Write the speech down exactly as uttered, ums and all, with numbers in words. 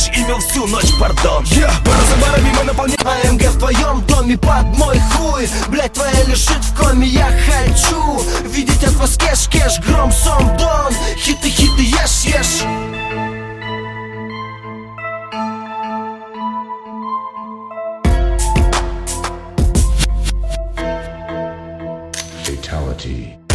ночь имел всю ночь, пардон. Yeah, бары за барами мы наполняем. АМГ в твоем доме под мой хуй. Блять твоя лежит в коме, я хочу видеть от вас кэш-кэш, гром, сом, дон. Хиты, хиты, ешь, ешь. Fatality.